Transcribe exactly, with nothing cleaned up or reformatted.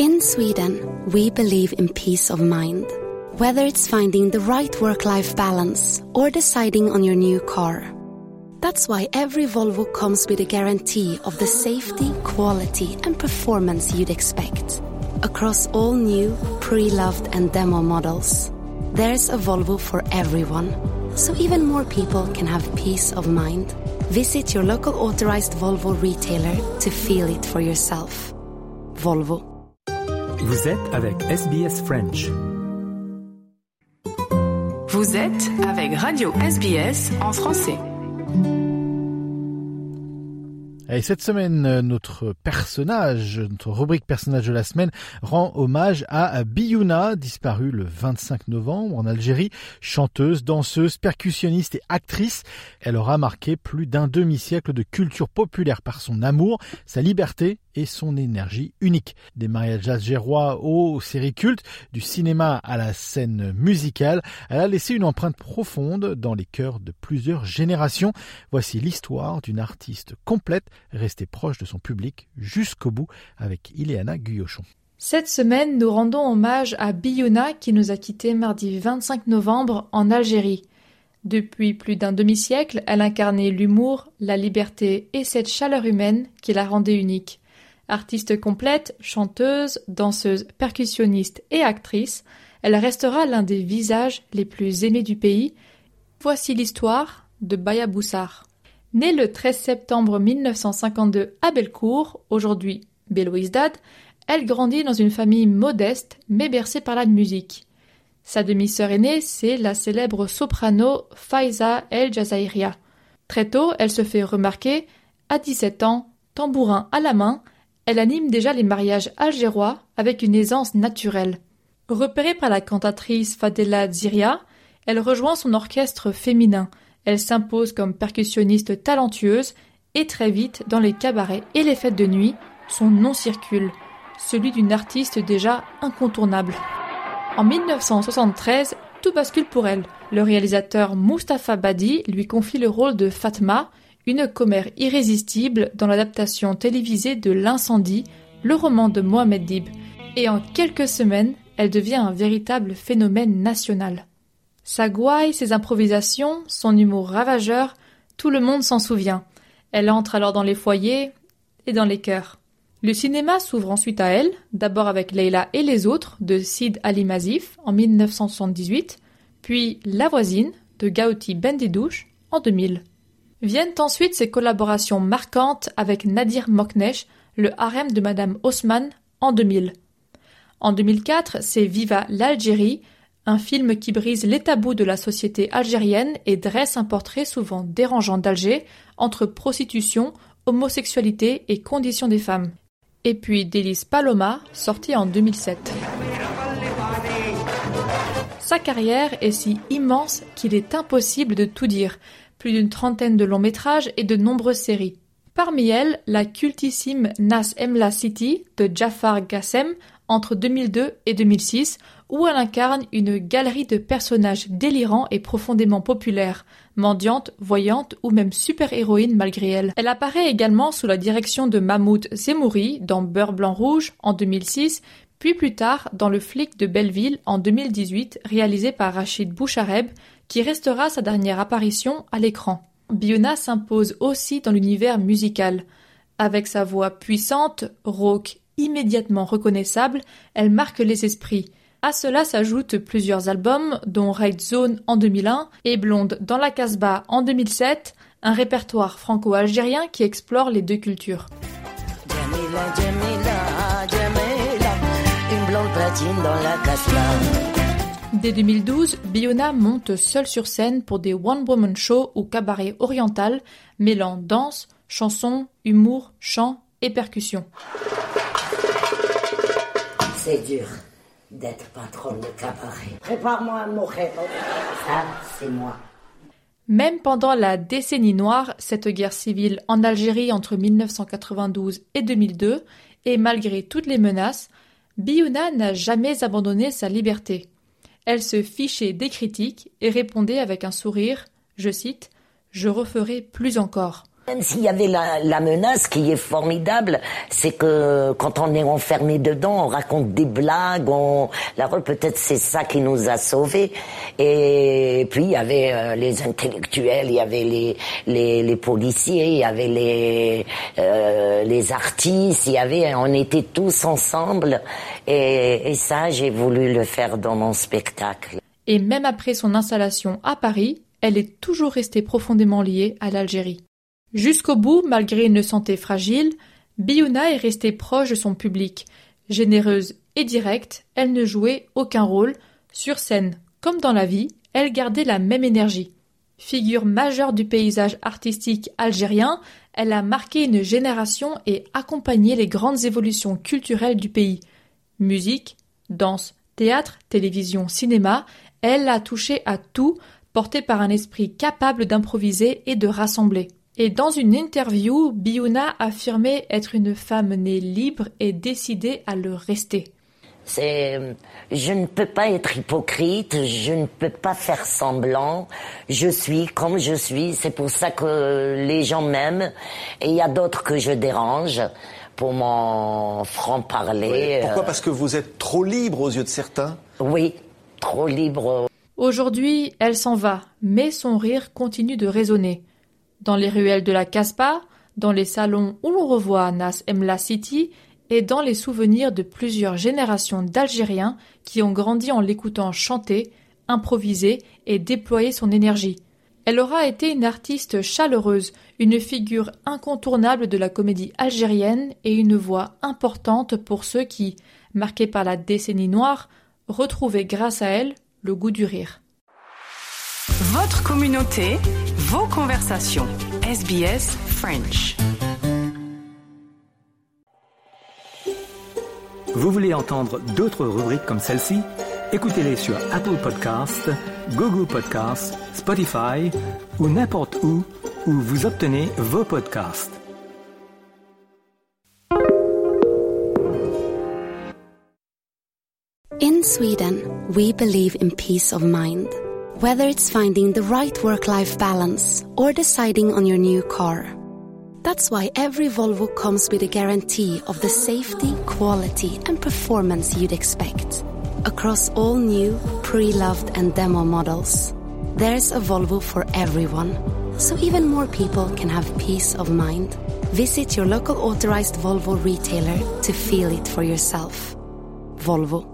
In Sweden, we believe in peace of mind. Whether it's finding the right work-life balance or deciding on your new car. That's why every Volvo comes with a guarantee of the safety, quality and performance you'd expect. Across all new, pre-loved and demo models. There's a Volvo for everyone. So even more people can have peace of mind. Visit your local authorized Volvo retailer to feel it for yourself. Volvo. Vous êtes avec S B S French. Vous êtes avec Radio S B S en français. Et cette semaine, notre personnage, notre rubrique personnage de la semaine, rend hommage à Biouna, disparue le vingt-cinq novembre en Algérie, chanteuse, danseuse, percussionniste et actrice. Elle aura marqué plus d'un demi-siècle de culture populaire par son amour, sa liberté et son énergie unique. Des mariages algérois aux séries cultes, du cinéma à la scène musicale, elle a laissé une empreinte profonde dans les cœurs de plusieurs générations. Voici l'histoire d'une artiste complète, restée proche de son public jusqu'au bout, avec Ileana Guyochon. Cette semaine, nous rendons hommage à Biouna qui nous a quittés mardi vingt-cinq novembre en Algérie. Depuis plus d'un demi-siècle, elle incarnait l'humour, la liberté et cette chaleur humaine qui la rendait unique. Artiste complète, chanteuse, danseuse, percussionniste et actrice, elle restera l'un des visages les plus aimés du pays. Voici l'histoire de Baya Boussar. Née le treize septembre mille neuf cent cinquante-deux à Belcourt, aujourd'hui Belouizdad, elle grandit dans une famille modeste mais bercée par la musique. Sa demi-sœur aînée, c'est la célèbre soprano Faiza El Jazaïria. Très tôt, elle se fait remarquer. À dix-sept ans, tambourin à la main, elle anime déjà les mariages algérois avec une aisance naturelle. Repérée par la cantatrice Fadela Ziria, elle rejoint son orchestre féminin. Elle s'impose comme percussionniste talentueuse et très vite, dans les cabarets et les fêtes de nuit, son nom circule, celui d'une artiste déjà incontournable. En mille neuf cent soixante-treize, tout bascule pour elle. Le réalisateur Mustapha Badi lui confie le rôle de Fatma, une commère irrésistible dans l'adaptation télévisée de L'Incendie, le roman de Mohamed Dib. Et en quelques semaines, elle devient un véritable phénomène national. Sa gouaille, ses improvisations, son humour ravageur, tout le monde s'en souvient. Elle entre alors dans les foyers et dans les cœurs. Le cinéma s'ouvre ensuite à elle, d'abord avec Leila et les autres de Sid Ali Mazif en mille neuf cent soixante-dix-huit, puis La voisine de Gaouti Bendidouche en deux mille. Viennent ensuite ses collaborations marquantes avec Nadir Moknesh, le harem de Madame Haussmann en deux mille. En deux mille quatre, c'est Viva l'Algérie, un film qui brise les tabous de la société algérienne et dresse un portrait souvent dérangeant d'Alger entre prostitution, homosexualité et conditions des femmes. Et puis Délice Paloma, sorti en deux mille sept. Sa carrière est si immense qu'il est impossible de tout dire. Plus d'une trentaine de longs métrages et de nombreuses séries. Parmi elles, la cultissime Nas Emla City de Jafar Gassem entre deux mille deux et deux mille six, où elle incarne une galerie de personnages délirants et profondément populaires, mendiantes, voyantes ou même super-héroïnes malgré elle. Elle apparaît également sous la direction de Mahmoud Zemouri dans Beurre Blanc Rouge en deux mille six, puis plus tard dans Le flic de Belleville en deux mille dix-huit, réalisé par Rachid Bouchareb, qui restera sa dernière apparition à l'écran. Biouna s'impose aussi dans l'univers musical. Avec sa voix puissante, rauque, immédiatement reconnaissable, elle marque les esprits. À cela s'ajoutent plusieurs albums, dont Raid Zone en deux mille un et Blonde dans la Casbah en deux mille sept, un répertoire franco-algérien qui explore les deux cultures. Jamila, Jamila, Jamila, une blonde platine dans la Casbah. Dès deux mille douze, Biouna monte seule sur scène pour des one-woman shows ou cabarets oriental, mêlant danse, chanson, humour, chant et percussion. C'est dur d'être patronne de cabaret. Prépare-moi un mojito. Ça, c'est moi. Même pendant la décennie noire, cette guerre civile en Algérie entre mille neuf cent quatre-vingt-douze et deux mille deux, et malgré toutes les menaces, Biouna n'a jamais abandonné sa liberté. Elle se fichait des critiques et répondait avec un sourire, je cite, « Je referai plus encore ». Même s'il y avait la, la menace, qui est formidable, c'est que quand on est enfermé dedans, on raconte des blagues, on, la peut-être c'est ça qui nous a sauvés. Et puis il y avait euh, les intellectuels, il y avait les les, les policiers, il y avait les euh, les artistes, il y avait, on était tous ensemble. Et, et ça, j'ai voulu le faire dans mon spectacle. Et même après son installation à Paris, elle est toujours restée profondément liée à l'Algérie. Jusqu'au bout, malgré une santé fragile, Biouna est restée proche de son public. Généreuse et directe, elle ne jouait aucun rôle. Sur scène, comme dans la vie, elle gardait la même énergie. Figure majeure du paysage artistique algérien, elle a marqué une génération et accompagné les grandes évolutions culturelles du pays. Musique, danse, théâtre, télévision, cinéma, elle a touché à tout, portée par un esprit capable d'improviser et de rassembler. Et dans une interview, Biouna affirmait être une femme née libre et décidée à le rester. C'est, je ne peux pas être hypocrite, je ne peux pas faire semblant, je suis comme je suis, c'est pour ça que les gens m'aiment, et il y a d'autres que je dérange pour mon franc-parler. Oui. Pourquoi ? Parce que vous êtes trop libre aux yeux de certains ? Oui, trop libre. Aujourd'hui, elle s'en va, mais son rire continue de résonner. Dans les ruelles de la Casbah, dans les salons où l'on revoit Nas Emla City et dans les souvenirs de plusieurs générations d'Algériens qui ont grandi en l'écoutant chanter, improviser et déployer son énergie. Elle aura été une artiste chaleureuse, une figure incontournable de la comédie algérienne et une voix importante pour ceux qui, marqués par la décennie noire, retrouvaient grâce à elle le goût du rire. Votre communauté, vos conversations. S B S French. Vous voulez entendre d'autres rubriques comme celle-ci? Écoutez-les sur Apple Podcasts, Google Podcasts, Spotify ou n'importe où où vous obtenez vos podcasts. In Sweden, we believe in peace of mind. Whether it's finding the right work-life balance or deciding on your new car. That's why every Volvo comes with a guarantee of the safety, quality and performance you'd expect. Across all new, pre-loved and demo models. There's a Volvo for everyone, so even more people can have peace of mind. Visit your local authorized Volvo retailer to feel it for yourself. Volvo.